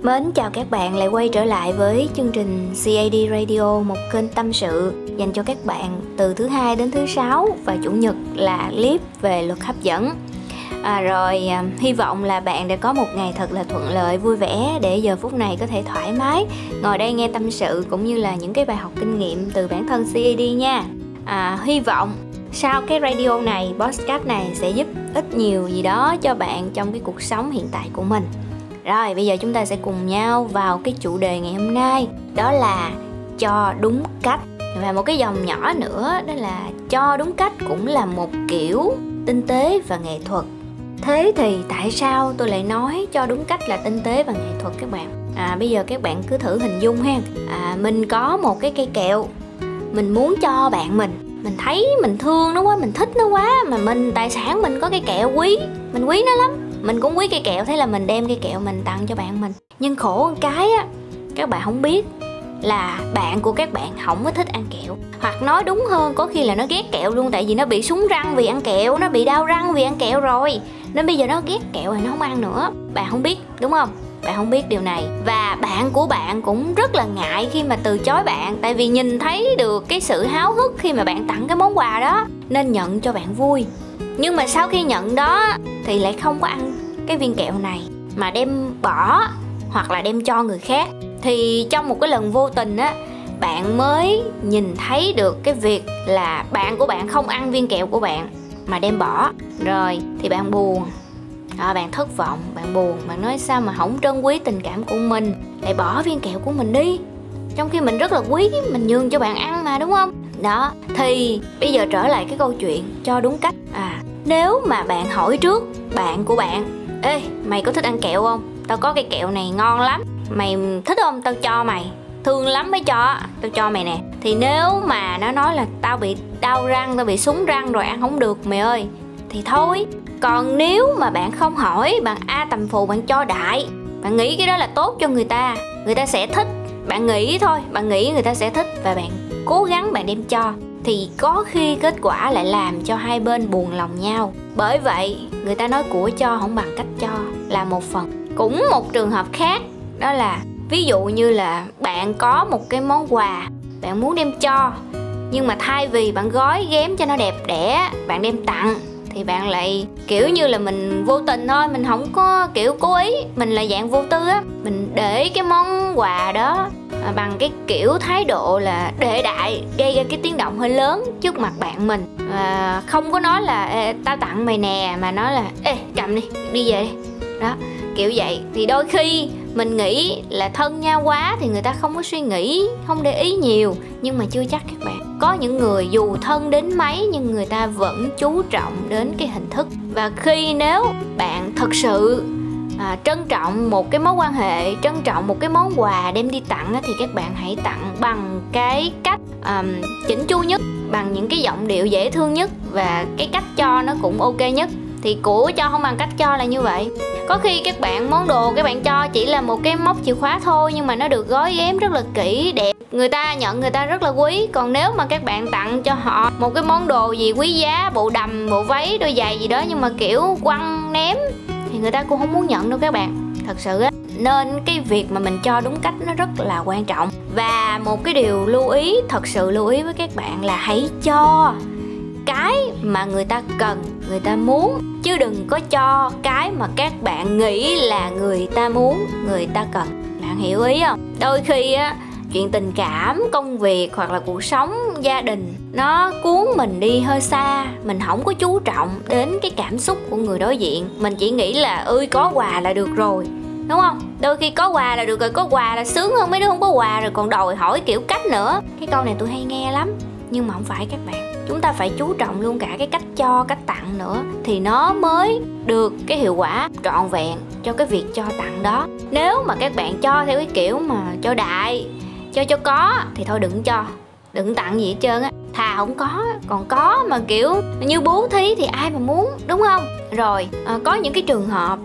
Mến chào các bạn lại quay trở lại với chương trình CAD Radio, một kênh tâm sự dành cho các bạn từ thứ Hai đến thứ Sáu và Chủ nhật là clip về luật hấp dẫn. Hy vọng là bạn đã có một ngày thật là thuận lợi, vui vẻ để giờ phút này có thể thoải mái ngồi đây nghe tâm sự cũng như là những cái bài học kinh nghiệm từ bản thân CAD nha. Hy vọng sau cái radio này, podcast này sẽ giúp ích nhiều gì đó cho bạn trong cái cuộc sống hiện tại của mình. Rồi, bây giờ chúng ta sẽ cùng nhau vào cái chủ đề ngày hôm nay, đó là cho đúng cách. Và một cái dòng nhỏ nữa đó là cho đúng cách cũng là một kiểu tinh tế và nghệ thuật. Thế thì tại sao tôi lại nói cho đúng cách là tinh tế và nghệ thuật các bạn? Bây giờ các bạn cứ thử hình dung ha. Mình có một cái cây kẹo, mình muốn cho bạn mình thấy mình thương nó quá, mình thích nó quá, mà tài sản mình có cây kẹo quý, mình quý nó lắm. Mình cũng quý cây kẹo, thế là mình đem cây kẹo mình tặng cho bạn mình. Nhưng khổ một cái á, các bạn không biết là bạn của các bạn không có thích ăn kẹo. Hoặc nói đúng hơn, có khi là nó ghét kẹo luôn, tại vì nó bị sún răng vì ăn kẹo, nó bị đau răng vì ăn kẹo rồi, nên bây giờ nó ghét kẹo rồi nó không ăn nữa. Bạn không biết, đúng không? Bạn không biết điều này. Và bạn của bạn cũng rất là ngại khi mà từ chối bạn, tại vì nhìn thấy được cái sự háo hức khi mà bạn tặng cái món quà đó, nên nhận cho bạn vui. Nhưng mà sau khi nhận đó thì lại không có ăn cái viên kẹo này, mà đem bỏ hoặc là đem cho người khác. Thì trong một cái lần vô tình á, bạn mới nhìn thấy được cái việc là bạn của bạn không ăn viên kẹo của bạn mà đem bỏ. Rồi thì bạn buồn, bạn thất vọng, bạn buồn, bạn nói sao mà không trân quý tình cảm của mình, lại bỏ viên kẹo của mình đi, trong khi mình rất là quý, mình nhường cho bạn ăn mà, đúng không? Đó, thì bây giờ trở lại cái câu chuyện cho đúng cách. Nếu mà bạn hỏi trước bạn của bạn: ê, mày có thích ăn kẹo không? Tao có cây kẹo này ngon lắm, mày thích không? Tao cho mày, thương lắm mới cho, tao cho mày nè. Thì nếu mà nó nói là tao bị đau răng, tao bị sún răng rồi ăn không được mày ơi, thì thôi. Còn nếu mà bạn không hỏi, bạn tầm phù, bạn cho đại, bạn nghĩ cái đó là tốt cho người ta sẽ thích, bạn nghĩ thôi, bạn nghĩ người ta sẽ thích và bạn cố gắng bạn đem cho, thì có khi kết quả lại làm cho hai bên buồn lòng nhau. Bởi vậy người ta nói của cho không bằng cách cho là một phần. Cũng một trường hợp khác, đó là ví dụ như là bạn có một cái món quà bạn muốn đem cho, nhưng mà thay vì bạn gói ghém cho nó đẹp đẽ, bạn đem tặng, thì bạn lại kiểu như là mình vô tình thôi, mình không có kiểu cố ý, mình là dạng vô tư á, mình để cái món quà đó bằng cái kiểu thái độ là đệ đại, gây ra cái tiếng động hơi lớn trước mặt bạn mình. Không có nói là tao tặng mày nè, mà nói là ê, cầm đi về đi. Đó, kiểu vậy. Thì đôi khi mình nghĩ là thân nhau quá thì người ta không có suy nghĩ, không để ý nhiều, nhưng mà chưa chắc các bạn. Có những người dù thân đến mấy nhưng người ta vẫn chú trọng đến cái hình thức. Và nếu bạn thật sự trân trọng một cái mối quan hệ, trân trọng một cái món quà đem đi tặng thì các bạn hãy tặng bằng cái cách chỉnh chu nhất, bằng những cái giọng điệu dễ thương nhất, và cái cách cho nó cũng ok nhất. Thì của cho không bằng cách cho là như vậy. Có khi các bạn món đồ các bạn cho chỉ là một cái móc chìa khóa thôi, nhưng mà nó được gói ghém rất là kỹ, đẹp, người ta nhận, người ta rất là quý. Còn nếu mà các bạn tặng cho họ một cái món đồ gì quý giá, bộ đầm, bộ váy, đôi giày gì đó, nhưng mà kiểu quăng ném, thì người ta cũng không muốn nhận đâu các bạn. Thật sự á, nên cái việc mà mình cho đúng cách nó rất là quan trọng. Và một cái điều lưu ý, thật sự lưu ý với các bạn là hãy cho cái mà người ta cần, người ta muốn, chứ đừng có cho cái mà các bạn nghĩ là người ta muốn, người ta cần. Bạn hiểu ý không? Đôi khi á, chuyện tình cảm, công việc hoặc là cuộc sống, gia đình nó cuốn mình đi hơi xa, mình không có chú trọng đến cái cảm xúc của người đối diện. Mình chỉ nghĩ là có quà là được rồi, đúng không? Đôi khi có quà là được rồi, có quà là sướng hơn mấy đứa không có quà, rồi còn đòi hỏi kiểu cách nữa. Cái câu này tôi hay nghe lắm, nhưng mà không phải các bạn. Chúng ta phải chú trọng luôn cả cái cách cho, cách tặng nữa, thì nó mới được cái hiệu quả trọn vẹn cho cái việc cho tặng đó. Nếu mà các bạn cho theo cái kiểu mà cho đại, cho có, thì thôi đừng cho, đừng tặng gì hết trơn á. Thà không có, còn có mà kiểu như bố thí thì ai mà muốn, đúng không? Rồi có những cái trường hợp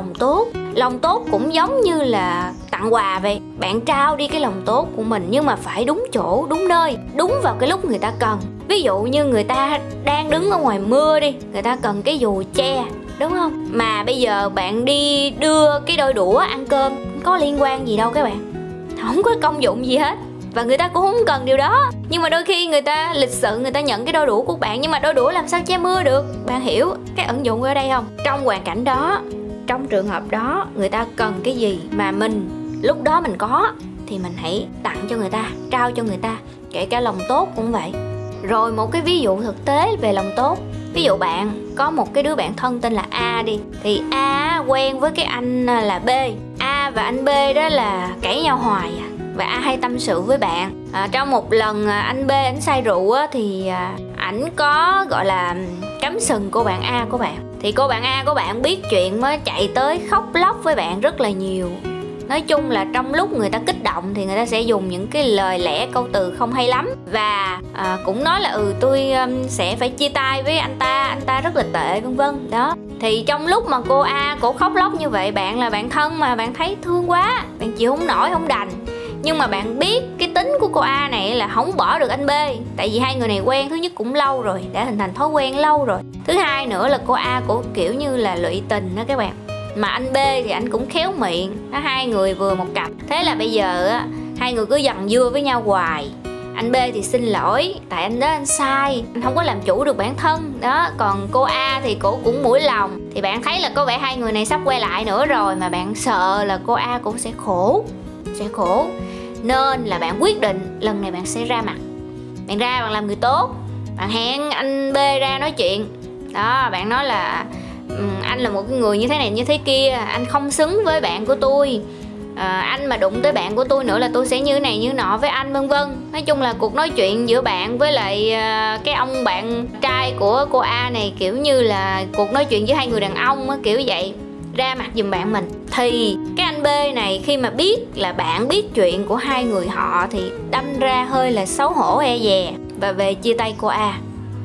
lòng tốt cũng giống như là tặng quà vậy. Bạn trao đi cái lòng tốt của mình, nhưng mà phải đúng chỗ, đúng nơi, đúng vào cái lúc người ta cần. Ví dụ như người ta đang đứng ở ngoài mưa đi, người ta cần cái dù che, đúng không? Mà bây giờ bạn đi đưa cái đôi đũa ăn cơm có liên quan gì đâu các bạn, không có công dụng gì hết, và người ta cũng không cần điều đó. Nhưng mà đôi khi người ta lịch sự, người ta nhận cái đôi đũa của bạn, nhưng mà đôi đũa làm sao che mưa được. Bạn hiểu cái ẩn dụ ở đây không? Trong hoàn cảnh đó, trong trường hợp đó, người ta cần cái gì mà mình lúc đó mình có thì mình hãy tặng cho người ta, trao cho người ta. Kể cả lòng tốt cũng vậy. Rồi một cái ví dụ thực tế về lòng tốt. Ví dụ bạn có một cái đứa bạn thân tên là A đi, thì A quen với cái anh là B. A và anh B đó là cãi nhau hoài à. Và A hay tâm sự với bạn. Trong một lần anh B ảnh say rượu á, thì ảnh có gọi là cắm sừng cô bạn A của bạn. Thì cô bạn A của bạn biết chuyện mới chạy tới khóc lóc với bạn rất là nhiều. Nói chung là trong lúc người ta kích động thì người ta sẽ dùng những cái lời lẽ câu từ không hay lắm. Và cũng nói là tôi sẽ phải chia tay với anh ta rất là tệ vân vân. Đó. Thì trong lúc mà cô A cổ khóc lóc như vậy, bạn là bạn thân mà, bạn thấy thương quá, bạn chịu không nổi, không đành. Nhưng mà bạn biết cái tính của cô A này là không bỏ được anh B. Tại vì hai người này quen, thứ nhất cũng lâu rồi, đã hình thành thói quen lâu rồi. Thứ hai nữa là cô A cổ kiểu như là lụy tình đó các bạn. Mà anh B thì anh cũng khéo miệng, hai người vừa một cặp. Thế là bây giờ á, hai người cứ dằn dưa với nhau hoài. Anh B thì xin lỗi, tại anh đó anh sai, anh không có làm chủ được bản thân đó. Còn cô A thì cổ cũng mũi lòng. Thì bạn thấy là có vẻ hai người này sắp quay lại nữa rồi, mà bạn sợ là cô A cũng sẽ khổ. Nên là bạn quyết định lần này bạn sẽ ra mặt. Bạn ra, bạn làm người tốt. Bạn hẹn anh B ra nói chuyện. Đó, bạn nói là anh là một cái người như thế này như thế kia, anh không xứng với bạn của tôi. Anh mà đụng tới bạn của tôi nữa là tôi sẽ như này như nọ với anh vân vân. Nói chung là cuộc nói chuyện giữa bạn với lại cái ông bạn trai của cô A này kiểu như là cuộc nói chuyện giữa hai người đàn ông á, kiểu vậy. Ra mặt giùm bạn mình. Thì cái anh B này khi mà biết là bạn biết chuyện của hai người họ thì đâm ra hơi là xấu hổ e dè và về chia tay cô A.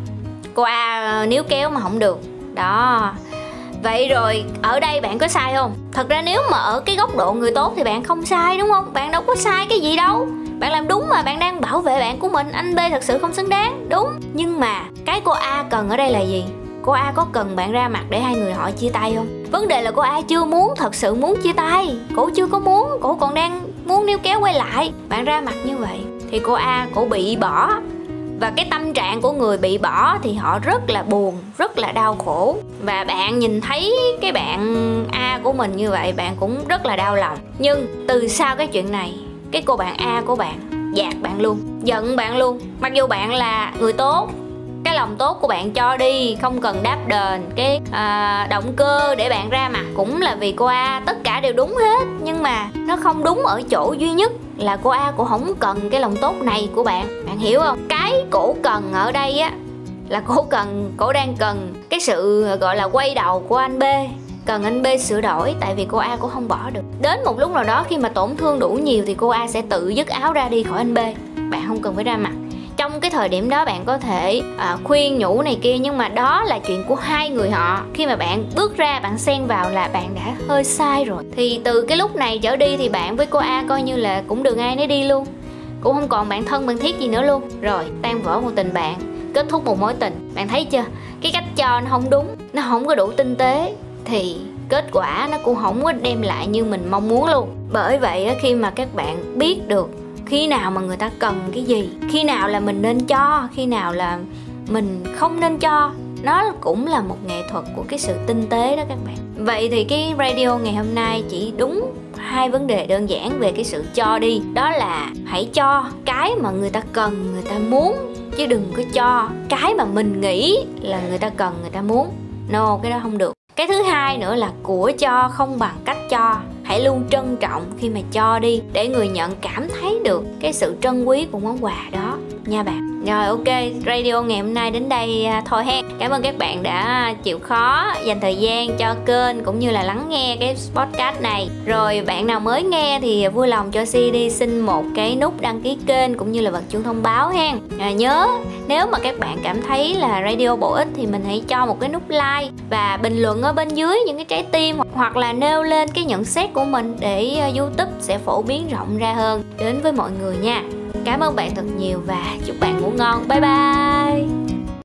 Cô A níu kéo mà không được. Đó. Vậy rồi ở đây bạn có sai không? Thật ra nếu mà ở cái góc độ người tốt thì bạn không sai đúng không? Bạn đâu có sai cái gì đâu. Bạn làm đúng mà, bạn đang bảo vệ bạn của mình. Anh B thật sự không xứng đáng, đúng. Nhưng mà cái cô A cần ở đây là gì? Cô A có cần bạn ra mặt để hai người họ chia tay không? Vấn đề là cô A chưa muốn, thật sự muốn chia tay. Cổ chưa có muốn, cổ còn đang muốn níu kéo quay lại. Bạn ra mặt như vậy thì cô A cổ bị bỏ. Và cái tâm trạng của người bị bỏ thì họ rất là buồn, rất là đau khổ. Và bạn nhìn thấy cái bạn A của mình như vậy, bạn cũng rất là đau lòng. Nhưng từ sau cái chuyện này, cái cô bạn A của bạn dạt bạn luôn, giận bạn luôn. Mặc dù bạn là người tốt, cái lòng tốt của bạn cho đi, không cần đáp đền. Cái động cơ để bạn ra mặt cũng là vì cô A, tất cả đều đúng hết. Nhưng mà nó không đúng ở chỗ duy nhất là cô A cổ không cần cái lòng tốt này của bạn. Bạn hiểu không? Cái cổ cần ở đây á là cổ đang cần cái sự gọi là quay đầu của anh B. Cần anh B sửa đổi, tại vì cô A cũng không bỏ được. Đến một lúc nào đó khi mà tổn thương đủ nhiều thì cô A sẽ tự dứt áo ra đi khỏi anh B. Bạn không cần phải ra mặt. Trong cái thời điểm đó bạn có thể khuyên nhủ này kia, nhưng mà đó là chuyện của hai người họ. Khi mà bạn bước ra, bạn xen vào là bạn đã hơi sai rồi. Thì từ cái lúc này trở đi thì bạn với cô A coi như là cũng đường ai nấy đi luôn. Cũng không còn bạn thân bạn thiết gì nữa luôn. Rồi tan vỡ một tình bạn, kết thúc một mối tình. Bạn thấy chưa? Cái cách cho nó không đúng, nó không có đủ tinh tế, thì kết quả nó cũng không có đem lại như mình mong muốn luôn. Bởi vậy khi mà các bạn biết được khi nào mà người ta cần cái gì, khi nào là mình nên cho, khi nào là mình không nên cho, nó cũng là một nghệ thuật của cái sự tinh tế đó các bạn. Vậy thì cái radio ngày hôm nay chỉ đúng hai vấn đề đơn giản về cái sự cho đi. Đó là hãy cho cái mà người ta cần, người ta muốn, chứ đừng có cho cái mà mình nghĩ là người ta cần, người ta muốn. No, cái đó không được. Cái thứ hai nữa là của cho không bằng cách cho. Hãy luôn trân trọng khi mà cho đi, để người nhận cảm thấy được cái sự trân quý của món quà đó nha bạn. Rồi ok, radio ngày hôm nay đến đây thôi hen. Cảm ơn các bạn đã chịu khó dành thời gian cho kênh cũng như là lắng nghe cái podcast này. Rồi bạn nào mới nghe thì vui lòng cho CD xin một cái nút đăng ký kênh cũng như là bật chuông thông báo hen. Nhớ nếu mà các bạn cảm thấy là radio bổ ích thì mình hãy cho một cái nút like và bình luận ở bên dưới những cái trái tim, hoặc là nêu lên cái nhận xét của mình để YouTube sẽ phổ biến rộng ra hơn đến với mọi người nha. Cảm ơn bạn thật nhiều và chúc bạn ngủ ngon. Bye bye.